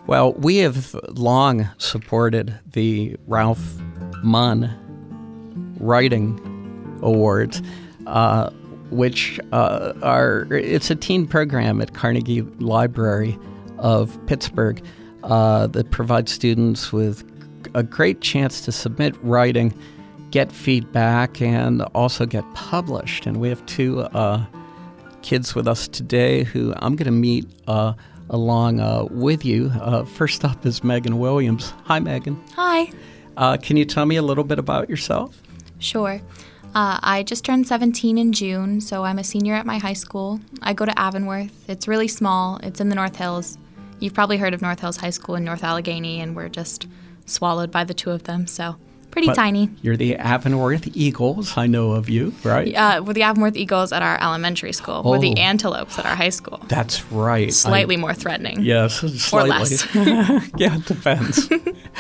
Well, we have long supported the Ralph Munn Writing Awards, which it's a teen program at Carnegie Library of Pittsburgh that provides students with a great chance to submit writing, get feedback, and also get published. And we have two kids with us today who I'm going to meet along with you. First up is Megan Williams. Hi, Megan. Hi. Can you tell me a little bit about yourself? Sure. I just turned 17 in June, so I'm a senior at my high school. I go to Avonworth. It's really small. It's in the North Hills. You've probably heard of North Hills High School in North Allegheny, and we're just swallowed by the two of them, so pretty tiny. You're the Avonworth Eagles. I know of you, right? We're the Avonworth Eagles at our elementary school. We're the Antelopes at our high school. That's right. Slightly more threatening. Yes, slightly. Or less. Yeah, it depends.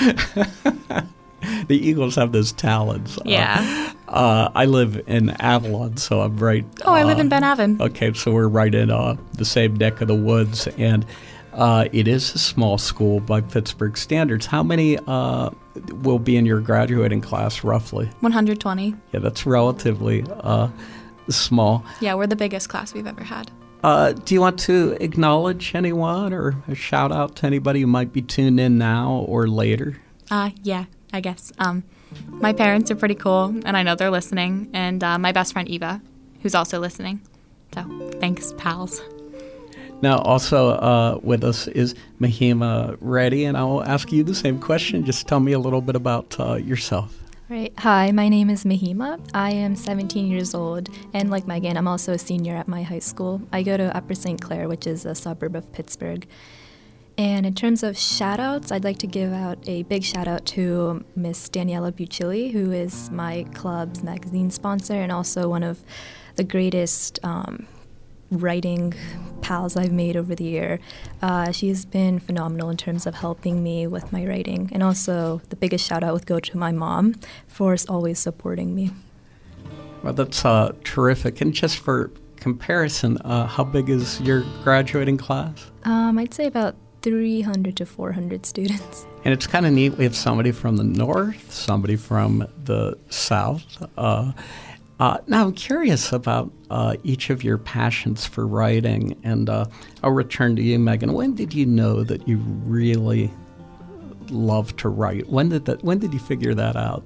The Eagles have those talons. Yeah. I live in Avalon, so I'm right. I live in Ben Avon. Okay, so we're right in the same neck of the woods, and it is a small school by Pittsburgh standards. How many will be in your graduating class, roughly? 120. Yeah, that's relatively small. Yeah, we're the biggest class we've ever had. Do you want to acknowledge anyone or a shout out to anybody who might be tuned in now or later? Yeah, I guess. My parents are pretty cool, and I know they're listening, and my best friend Eva, who's also listening. So thanks, pals. Now, also with us is Mahima Reddy, and I will ask you the same question. Just tell me a little bit about yourself. Right. Hi, my name is Mahima. I am 17 years old, and like Megan, I'm also a senior at my high school. I go to Upper St. Clair, which is a suburb of Pittsburgh. And in terms of shout-outs, I'd like to give out a big shout-out to Miss Daniela Bucilli, who is my club's magazine sponsor and also one of the greatest writing pals I've made over the year. She has been phenomenal in terms of helping me with my writing. And also the biggest shout-out would go to my mom for always supporting me. Well, that's terrific. And just for comparison, how big is your graduating class? I'd say about 300 to 400 students. And it's kind of neat. We have somebody from the north, somebody from the south. Now, I'm curious about each of your passions for writing, and I'll return to you, Megan. When did you know that you really love to write? When did you figure that out?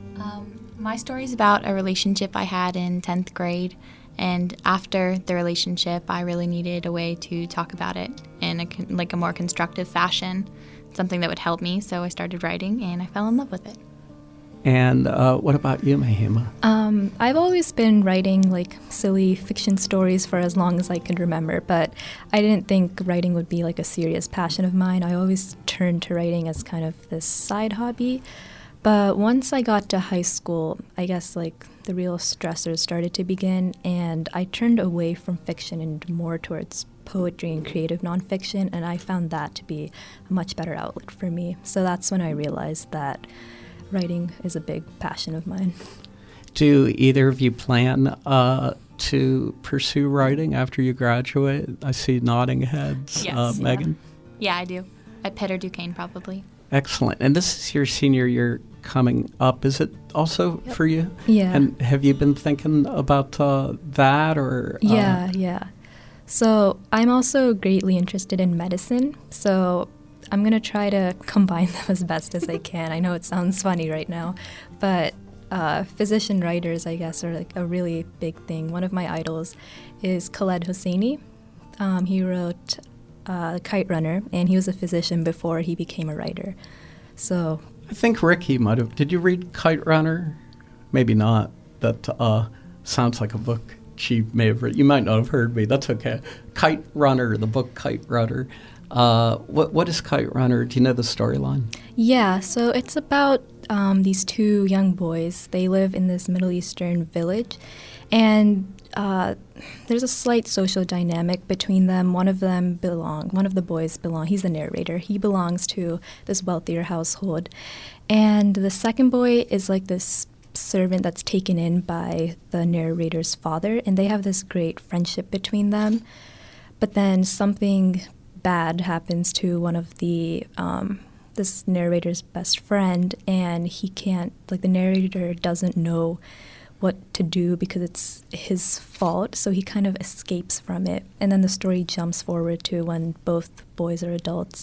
My story is about a relationship I had in 10th grade. And after the relationship, I really needed a way to talk about it in a more constructive fashion, something that would help me. So I started writing, and I fell in love with it. And what about you, Mahima? I've always been writing like silly fiction stories for as long as I could remember, but I didn't think writing would be like a serious passion of mine. I always turned to writing as kind of this side hobby. But once I got to high school, I guess like the real stressors started to begin, and I turned away from fiction and more towards poetry and creative nonfiction, and I found that to be a much better outlet for me. So that's when I realized that writing is a big passion of mine. Do either of you plan to pursue writing after you graduate? I see nodding heads. Yes. Megan? Yeah, I do. At Pitt or Duquesne, probably. Excellent. And this is your senior year coming up. Is it also for you? Yeah. And have you been thinking about that or? Yeah. So I'm also greatly interested in medicine. So I'm going to try to combine them as best as I can. I know it sounds funny right now, but physician writers, I guess, are like a really big thing. One of my idols is Khaled Hosseini. He wrote Kite Runner, and he was a physician before he became a writer. So I think Ricky might have. Did you read Kite Runner? Maybe not. That sounds like a book she may have read. You might not have heard me. That's okay. Kite Runner, the book Kite Runner. What is Kite Runner? Do you know the storyline? Yeah, so it's about these two young boys. They live in this Middle Eastern village, and there's a slight social dynamic between them. One of the boys belong, he's the narrator, he belongs to this wealthier household. And the second boy is like this servant that's taken in by the narrator's father, and they have this great friendship between them. But then something bad happens to one of the this narrator's best friend, and he can't, like, the narrator doesn't know what to do because it's his fault, so he kind of escapes from it. And then the story jumps forward to when both boys are adults.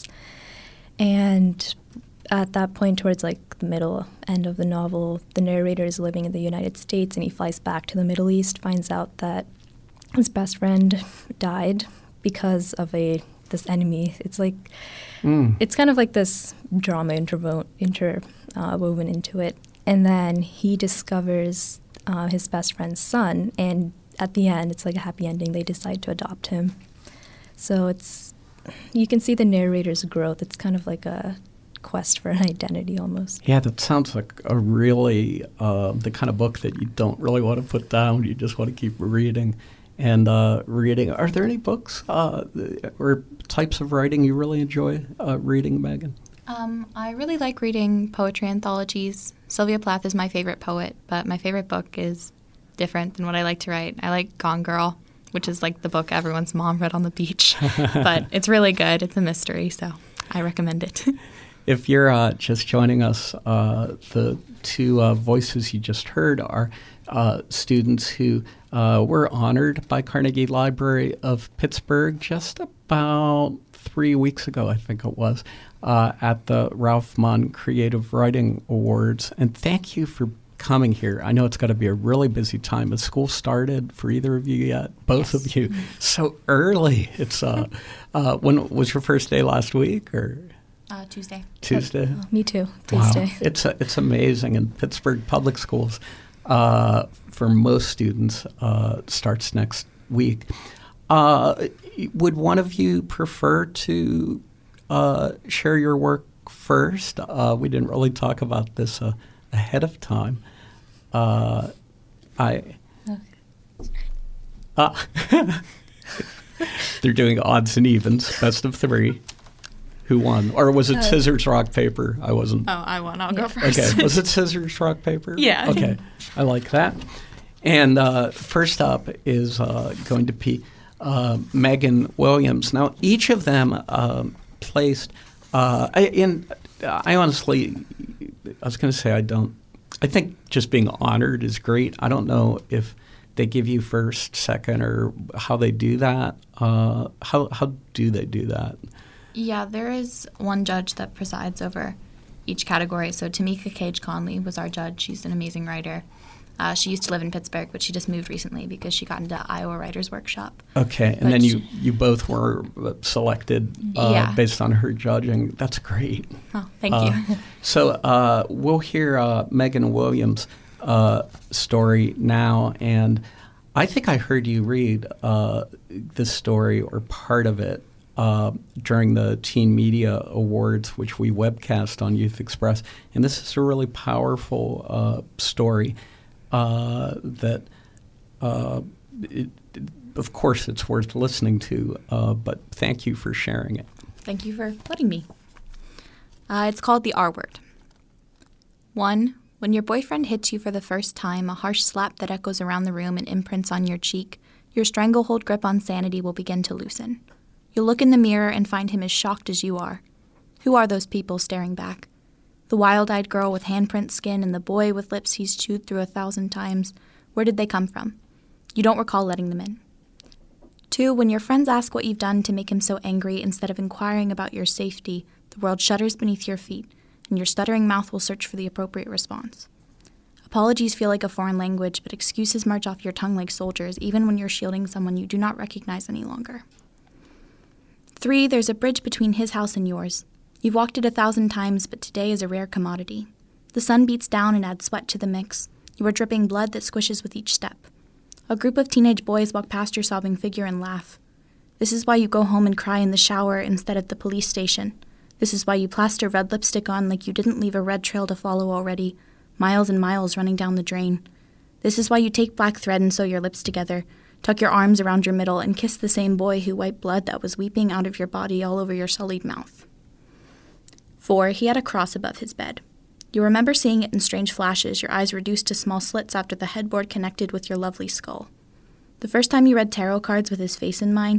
And at that point, towards like the middle end of the novel, the narrator is living in the United States, and he flies back to the Middle East, finds out that his best friend died because of this enemy. It's like it's kind of like this drama interwoven into it. And then he discovers his best friend's son, and at the end, it's like a happy ending. They decide to adopt him. So you can see the narrator's growth. It's kind of like a quest for an identity almost. Yeah, that sounds like a really, the kind of book that you don't really want to put down. You just want to keep reading and reading. Are there any books or types of writing you really enjoy reading, Megan? I really like reading poetry anthologies. Sylvia Plath is my favorite poet, but my favorite book is different than what I like to write. I like Gone Girl, which is like the book everyone's mom read on the beach. But it's really good. It's a mystery, so I recommend it. If you're just joining us, the two voices you just heard are students who were honored by Carnegie Library of Pittsburgh just about 3 weeks ago, I think it was, at the Ralph Munn Creative Writing Awards. And thank you for coming here. I know it's got to be a really busy time. Has school started for either of you yet? Both Yes. of you. So early. It's when was your first day last week or? Tuesday. Tuesday. Me too. Tuesday. Wow. It's amazing. In Pittsburgh Public Schools, for most students, starts next week. Would one of you prefer to share your work first? We didn't really talk about this ahead of time. They're doing odds and evens, best of three. Who won? Or was it scissors, rock, paper? I wasn't. Oh, I won. I'll go first. Okay. Was it scissors, rock, paper? Yeah. Okay. I like that. And first up is going to be Megan Williams. Now, each of them placed I honestly, I was going to say I think just being honored is great. I don't know if they give you first, second, or how they do that. How do they do that? Yeah, there is one judge that presides over each category. So Tamika Cage Conley was our judge. She's an amazing writer. She used to live in Pittsburgh, but she just moved recently because she got into Iowa Writers Workshop. Okay, and then you both were selected based on her judging. That's great. Oh, thank you. So we'll hear Megan Williams' story now, and I think I heard you read this story or part of it during the Teen Media Awards, which we webcast on Youth Express. And this is a really powerful story that, of course, it's worth listening to, but thank you for sharing it. Thank you for letting me. It's called The R Word. 1. When your boyfriend hits you for the first time, a harsh slap that echoes around the room and imprints on your cheek, your stranglehold grip on sanity will begin to loosen. You'll look in the mirror and find him as shocked as you are. Who are those people staring back? The wild-eyed girl with handprint skin and the boy with lips he's chewed through 1,000 times. Where did they come from? You don't recall letting them in. 2. When your friends ask what you've done to make him so angry, instead of inquiring about your safety, the world shudders beneath your feet, and your stuttering mouth will search for the appropriate response. Apologies feel like a foreign language, but excuses march off your tongue like soldiers, even when you're shielding someone you do not recognize any longer. 3. There's a bridge between his house and yours. You've walked it 1,000 times, but today is a rare commodity. The sun beats down and adds sweat to the mix. You are dripping blood that squishes with each step. A group of teenage boys walk past your sobbing figure and laugh. This is why you go home and cry in the shower instead of the police station. This is why you plaster red lipstick on like you didn't leave a red trail to follow already, miles and miles running down the drain. This is why you take black thread and sew your lips together, tuck your arms around your middle, and kiss the same boy who wiped blood that was weeping out of your body all over your sullied mouth. 4. He had a cross above his bed. You remember seeing it in strange flashes, your eyes reduced to small slits after the headboard connected with your lovely skull. The first time you read tarot cards with his face in mind,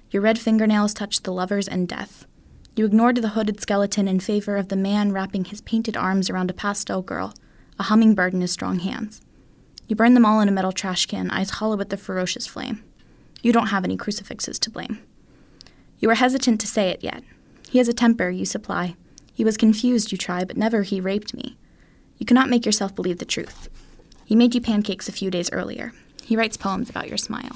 Your red fingernails touched the lovers and death. You ignored the hooded skeleton in favor of the man wrapping his painted arms around a pastel girl, a hummingbird in his strong hands. You burned them all in a metal trash can, eyes hollow with the ferocious flame. You don't have any crucifixes to blame. You were hesitant to say it yet. He has a temper, you supply. He was confused, you try, but never he raped me. You cannot make yourself believe the truth. He made you pancakes a few days earlier. He writes poems about your smile.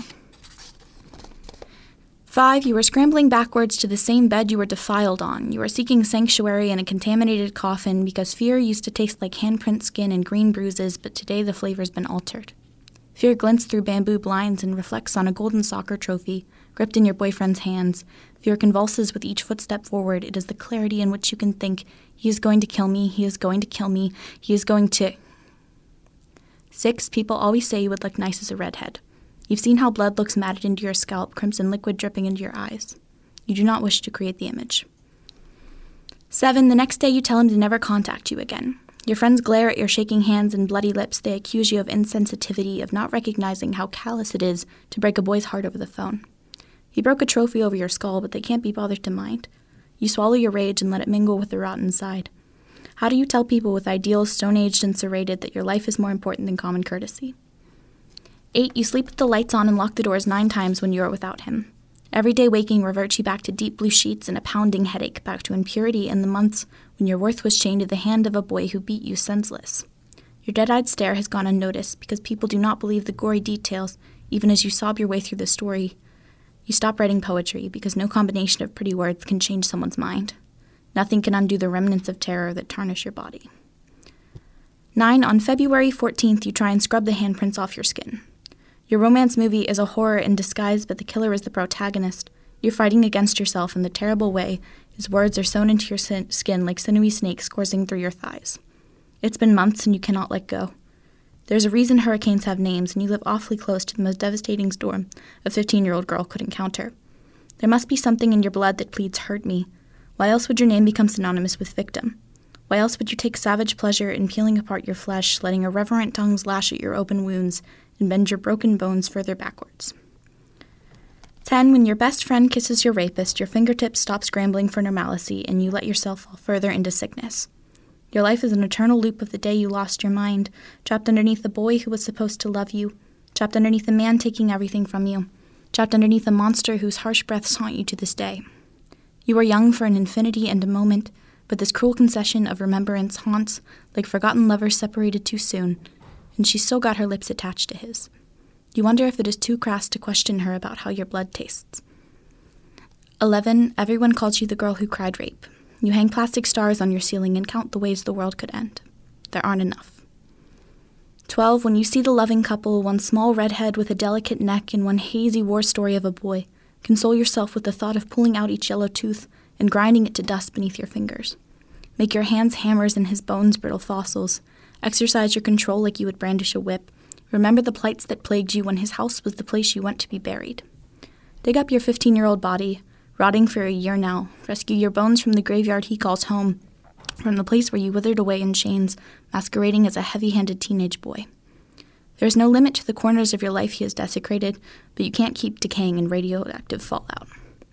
5, you were scrambling backwards to the same bed you were defiled on. You were seeking sanctuary in a contaminated coffin because fear used to taste like handprint skin and green bruises, but today the flavor's been altered. Fear glints through bamboo blinds and reflects on a golden soccer trophy, gripped in your boyfriend's hands. Fear convulses with each footstep forward. It is the clarity in which you can think, he is going to kill me, he is going to kill me, he is going to... 6, people always say you would look nice as a redhead. You've seen how blood looks matted into your scalp, crimson liquid dripping into your eyes. You do not wish to create the image. 7, the next day you tell him to never contact you again. Your friends glare at your shaking hands and bloody lips. They accuse you of insensitivity, of not recognizing how callous it is to break a boy's heart over the phone. He broke a trophy over your skull, but they can't be bothered to mind. You swallow your rage and let it mingle with the rot inside. How do you tell people with ideals stone-aged and serrated that your life is more important than common courtesy? 8, you sleep with the lights on and lock the doors 9 times when you are without him. Every day waking reverts you back to deep blue sheets and a pounding headache, back to impurity in the months when your worth was chained to the hand of a boy who beat you senseless. Your dead-eyed stare has gone unnoticed because people do not believe the gory details even as you sob your way through the story. You stop writing poetry because no combination of pretty words can change someone's mind. Nothing can undo the remnants of terror that tarnish your body. 9, on February 14th, you try and scrub the handprints off your skin. Your romance movie is a horror in disguise, but the killer is the protagonist. You're fighting against yourself in the terrible way his words are sewn into your skin like sinewy snakes coursing through your thighs. It's been months and you cannot let go. There's a reason hurricanes have names, and you live awfully close to the most devastating storm a 15-year-old girl could encounter. There must be something in your blood that pleads, hurt me. Why else would your name become synonymous with victim? Why else would you take savage pleasure in peeling apart your flesh, letting irreverent tongues lash at your open wounds, and bend your broken bones further backwards? 10, when your best friend kisses your rapist, your fingertips stop scrambling for normalcy, and you let yourself fall further into sickness. Your life is an eternal loop of the day you lost your mind, trapped underneath the boy who was supposed to love you, trapped underneath the man taking everything from you, trapped underneath a monster whose harsh breaths haunt you to this day. You are young for an infinity and a moment, but this cruel concession of remembrance haunts like forgotten lovers separated too soon, and she's still got her lips attached to his. You wonder if it is too crass to question her about how your blood tastes. 11, everyone calls you the girl who cried rape. You hang plastic stars on your ceiling and count the ways the world could end. There aren't enough. 12, when you see the loving couple, one small redhead with a delicate neck and one hazy war story of a boy, console yourself with the thought of pulling out each yellow tooth and grinding it to dust beneath your fingers. Make your hands hammers and his bones brittle fossils. Exercise your control like you would brandish a whip. Remember the plights that plagued you when his house was the place you went to be buried. Dig up your 15-year-old body, rotting for a year now. Rescue your bones from the graveyard he calls home, from the place where you withered away in chains, masquerading as a heavy-handed teenage boy. There is no limit to the corners of your life he has desecrated, but you can't keep decaying in radioactive fallout.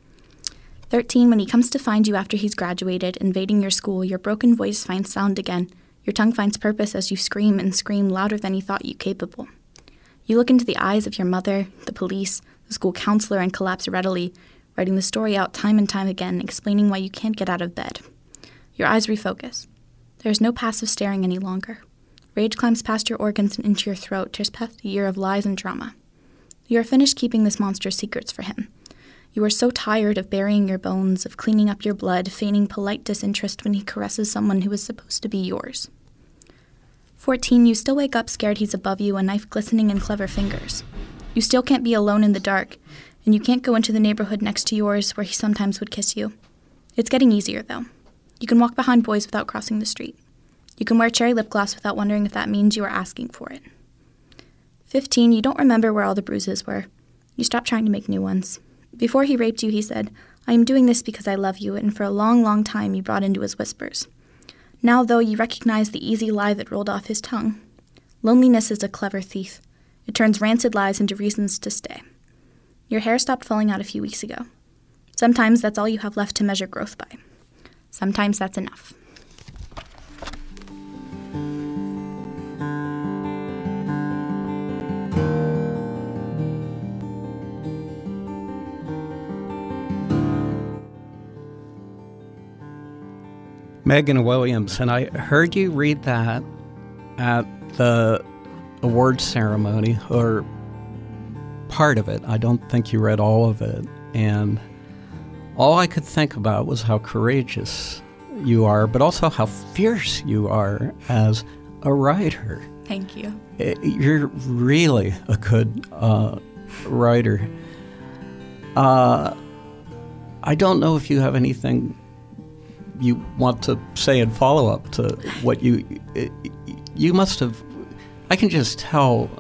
13, when he comes to find you after he's graduated, invading your school, your broken voice finds sound again. Your tongue finds purpose as you scream and scream louder than he thought you capable. You look into the eyes of your mother, the police, the school counselor, and collapse readily, writing the story out time and time again, explaining why you can't get out of bed. Your eyes refocus. There is no passive staring any longer. Rage climbs past your organs and into your throat, tears past a year of lies and drama. You are finished keeping this monster's secrets for him. You are so tired of burying your bones, of cleaning up your blood, feigning polite disinterest when he caresses someone who is supposed to be yours. 14, you still wake up scared he's above you, a knife glistening in clever fingers. You still can't be alone in the dark, and you can't go into the neighborhood next to yours where he sometimes would kiss you. It's getting easier, though. You can walk behind boys without crossing the street. You can wear cherry lip gloss without wondering if that means you are asking for it. 15, you don't remember where all the bruises were. You stop trying to make new ones. Before he raped you, he said, "I am doing this because I love you," and for a long, long time you brought into his whispers. Now, though, you recognize the easy lie that rolled off his tongue. Loneliness is a clever thief. It turns rancid lies into reasons to stay. Your hair stopped falling out a few weeks ago. Sometimes that's all you have left to measure growth by. Sometimes that's enough. Megan Williams, and I heard you read that at the awards ceremony, or part of it. I don't think you read all of it. And all I could think about was how courageous you are, but also how fierce you are as a writer. Thank you. You're really a good writer. I don't know if you have anything you want to say in follow-up to what you must have, I can just tell,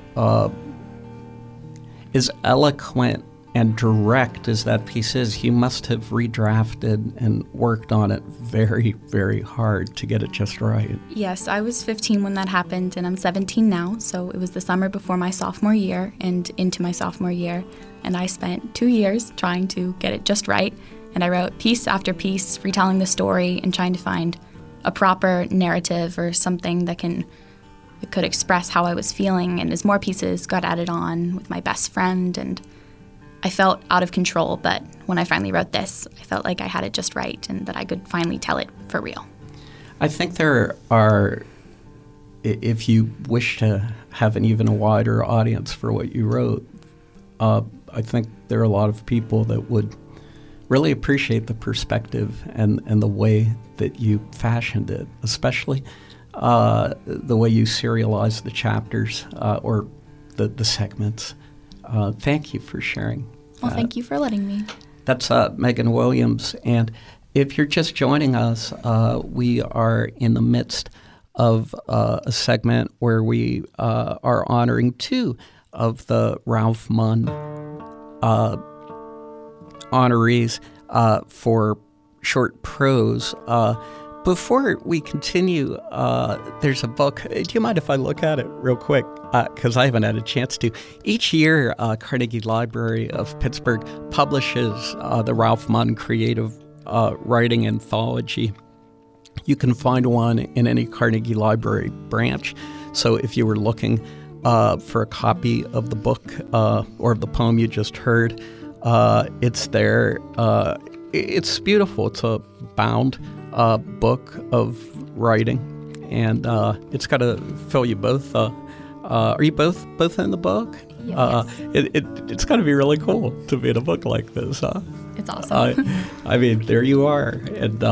as eloquent and direct as that piece is, you must have redrafted and worked on it very, very hard to get it just right. Yes, I was 15 when that happened, and I'm 17 now, so it was the summer before my sophomore year and into my sophomore year, and I spent 2 years trying to get it just right. And I wrote piece after piece, retelling the story and trying to find a proper narrative or something that could express how I was feeling. And as more pieces got added on with my best friend, and I felt out of control. But when I finally wrote this, I felt like I had it just right and that I could finally tell it for real. I think there are, if you wish to have an even wider audience for what you wrote, I think there are a lot of people that would really appreciate the perspective and the way that you fashioned it, especially the way you serialized the chapters or the segments. Thank you for sharing. Well, thank you for letting me. That's Megan Williams. And if you're just joining us, we are in the midst of a segment where we are honoring two of the Ralph Munn honorees for short prose. Before we continue, there's a book. Do you mind if I look at it real quick? Because I haven't had a chance to. Each year, Carnegie Library of Pittsburgh publishes the Ralph Munn Creative Writing Anthology. You can find one in any Carnegie Library branch. So if you were looking for a copy of the book or of the poem you just heard, it's there. It's beautiful. It's a bound book of writing, and it's got to fill you both. Are you both in the book? Yes. It's got to be really cool to be in a book like this, huh? It's awesome. I mean, there you are, and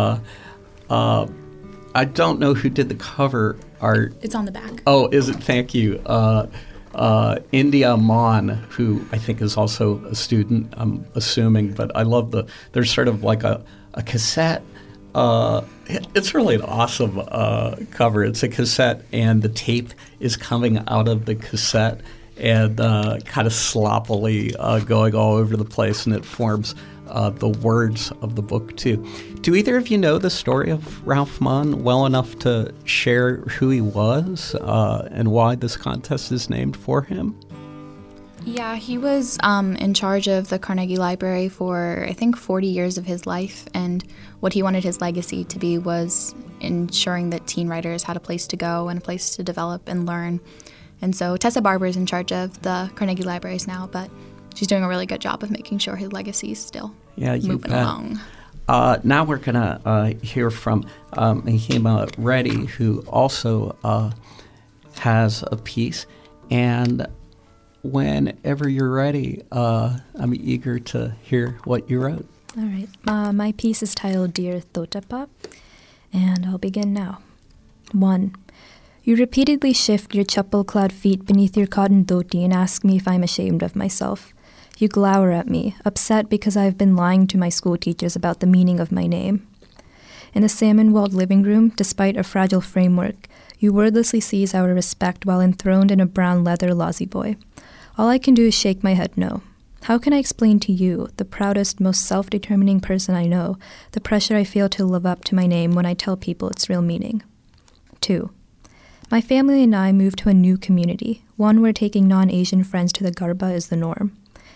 I don't know who did the cover art. It's on the back. Oh, is it? Thank you. India Mon, who I think is also a student, I'm assuming, but I love there's sort of like a cassette. It's really an awesome cover. It's a cassette, and the tape is coming out of the cassette and kind of sloppily going all over the place, and it forms the words of the book, too. Do either of you know the story of Ralph Munn well enough to share who he was and why this contest is named for him? Yeah, he was in charge of the Carnegie Library for, I think, 40 years of his life, and what he wanted his legacy to be was ensuring that teen writers had a place to go and a place to develop and learn. And so Tessa Barber is in charge of the Carnegie Libraries now, but she's doing a really good job of making sure his legacy is still moving along. Now we're going to hear from Mahima Reddy, who also has a piece. And whenever you're ready, I'm eager to hear what you wrote. All right. My piece is titled Dear Thotapa, and I'll begin now. 1. You repeatedly shift your chappal-clad feet beneath your cotton dhoti and ask me if I'm ashamed of myself. You glower at me, upset because I have been lying to my school teachers about the meaning of my name. In the salmon-walled living room, despite a fragile framework, you wordlessly seize our respect while enthroned in a brown leather lazy-boy. All I can do is shake my head no. How can I explain to you, the proudest, most self-determining person I know, the pressure I feel to live up to my name when I tell people its real meaning? 2. My family and I moved to a new community, one where taking non-Asian friends to the Garba is the norm.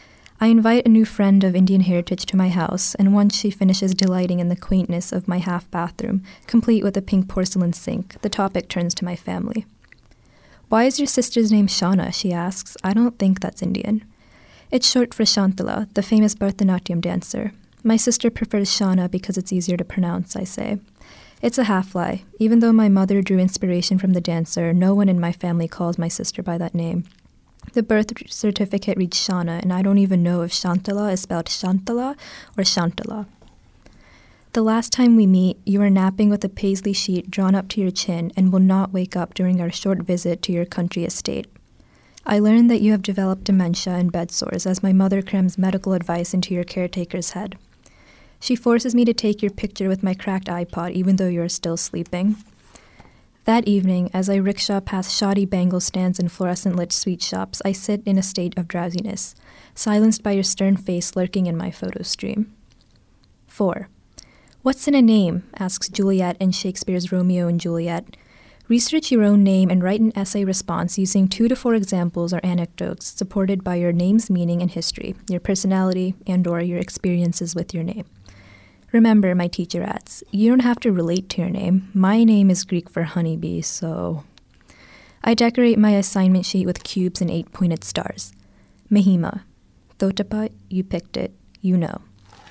I invite a new friend of Indian heritage to my house, and once she finishes delighting in the quaintness of my half bathroom, complete with a pink porcelain sink, the topic turns to my family. "Why is your sister's name Shauna?" she asks. "I don't think that's Indian." "It's short for Shantala, the famous Bharatanatyam dancer. My sister prefers Shauna because it's easier to pronounce," I say. It's a half-lie. Even though my mother drew inspiration from the dancer, no one in my family calls my sister by that name. The birth certificate reads Shauna, and I don't even know if Shantala is spelled Shantala or Shantala. The last time we meet, you are napping with a paisley sheet drawn up to your chin and will not wake up during our short visit to your country estate. I learned that you have developed dementia and bed sores as my mother crams medical advice into your caretaker's head. She forces me to take your picture with my cracked iPod even though you are still sleeping. That evening, as I rickshaw past shoddy bangle stands and fluorescent-lit sweet shops, I sit in a state of drowsiness, silenced by your stern face lurking in my photo stream. 4. "What's in a name?" asks Juliet in Shakespeare's Romeo and Juliet. Research your own name and write an essay response using 2 to 4 examples or anecdotes supported by your name's meaning and history, your personality, and/or your experiences with your name. Remember, my teacher adds, you don't have to relate to your name. My name is Greek for honeybee, so... I decorate my assignment sheet with cubes and 8-pointed stars. Mahima. Thotapa, you picked it. You know.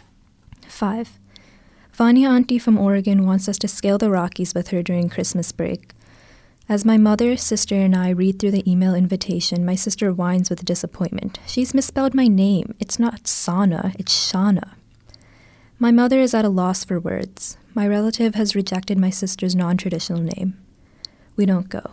5. Vanya Auntie from Oregon wants us to scale the Rockies with her during Christmas break. As my mother, sister, and I read through the email invitation, my sister whines with disappointment. She's misspelled my name. It's not Sana, it's Shauna. My mother is at a loss for words. My relative has rejected my sister's non-traditional name. We don't go.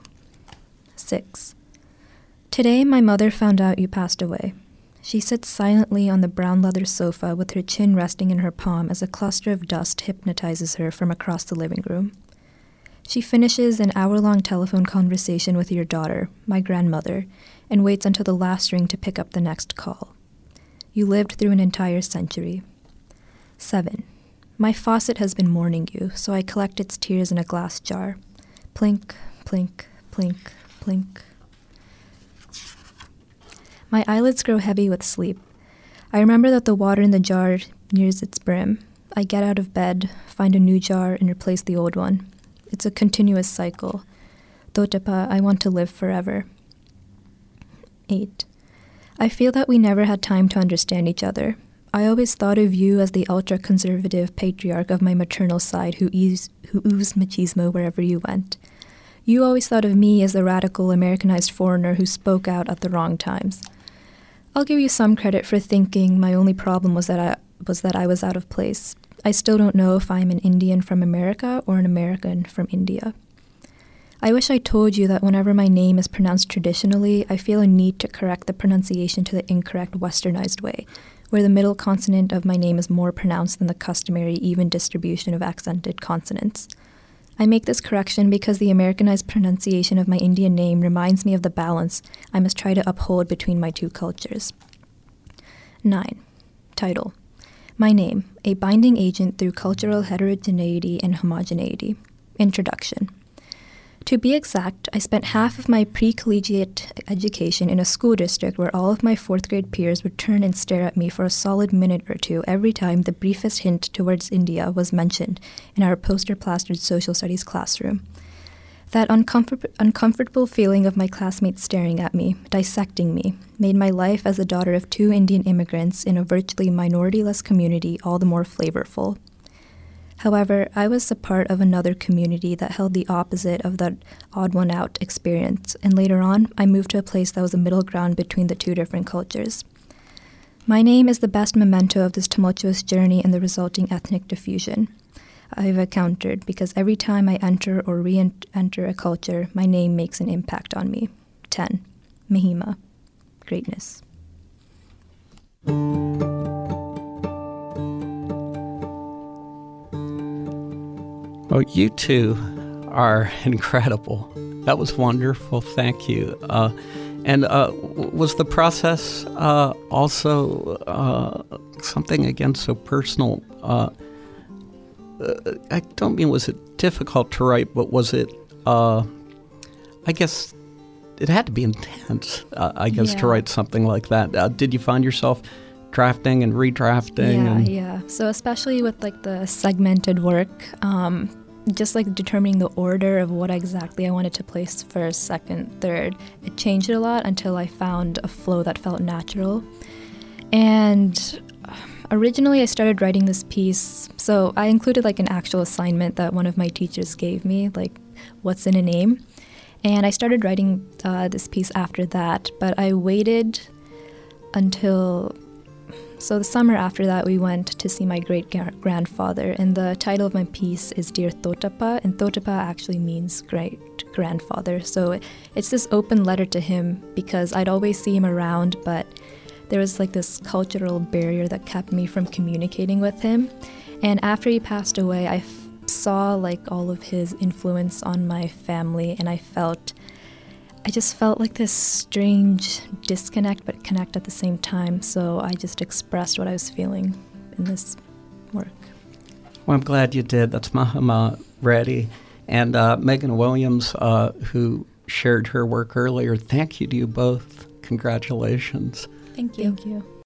6. Today, my mother found out you passed away. She sits silently on the brown leather sofa with her chin resting in her palm as a cluster of dust hypnotizes her from across the living room. She finishes an hour-long telephone conversation with your daughter, my grandmother, and waits until the last ring to pick up the next call. You lived through an entire century. 7. My faucet has been mourning you, so I collect its tears in a glass jar. Plink, plink, plink, plink. My eyelids grow heavy with sleep. I remember that the water in the jar nears its brim. I get out of bed, find a new jar, and replace the old one. It's a continuous cycle. Thotapa, I want to live forever. 8. I feel that we never had time to understand each other. I always thought of you as the ultra-conservative patriarch of my maternal side who oozed machismo wherever you went. You always thought of me as the radical Americanized foreigner who spoke out at the wrong times. I'll give you some credit for thinking my only problem was that I was out of place. I still don't know if I'm an Indian from America or an American from India. I wish I told you that whenever my name is pronounced traditionally, I feel a need to correct the pronunciation to the incorrect westernized way, where the middle consonant of my name is more pronounced than the customary even distribution of accented consonants. I make this correction because the Americanized pronunciation of my Indian name reminds me of the balance I must try to uphold between my two cultures. 9. Title. My name, a binding agent through cultural heterogeneity and homogeneity. Introduction. To be exact, I spent half of my pre-collegiate education in a school district where all of my 4th grade peers would turn and stare at me for a solid minute or two every time the briefest hint towards India was mentioned in our poster-plastered social studies classroom. That uncomfortable feeling of my classmates staring at me, dissecting me, made my life as the daughter of 2 Indian immigrants in a virtually minority-less community all the more flavorful. However, I was a part of another community that held the opposite of that odd one out experience, and later on, I moved to a place that was a middle ground between the 2 different cultures. My name is the best memento of this tumultuous journey and the resulting ethnic diffusion I've encountered, because every time I enter or re-enter a culture, my name makes an impact on me. 10. Mahima. Greatness. Oh, you two are incredible. That was wonderful. Thank you. And was the process also something, again, so personal? I don't mean was it difficult to write, but was it, I guess, it had to be intense, to write something like that. Did you find yourself drafting and redrafting. Yeah. So especially with like the segmented work, just like determining the order of what exactly I wanted to place first, second, third, it changed a lot until I found a flow that felt natural. And originally I started writing this piece, so I included like an actual assignment that one of my teachers gave me, like what's in a name. And I started writing this piece after that, but I waited until... So the summer after that, we went to see my great-grandfather, and the title of my piece is Dear Totapa, and Totapa actually means great-grandfather. So it's this open letter to him because I'd always see him around, but there was like this cultural barrier that kept me from communicating with him. And after he passed away, I saw like all of his influence on my family, and I just felt like this strange disconnect but connect at the same time. So I just expressed what I was feeling in this work. Well, I'm glad you did. That's Mahima Reddy. And Megan Williams, who shared her work earlier, thank you to you both. Congratulations. Thank you. Thank you.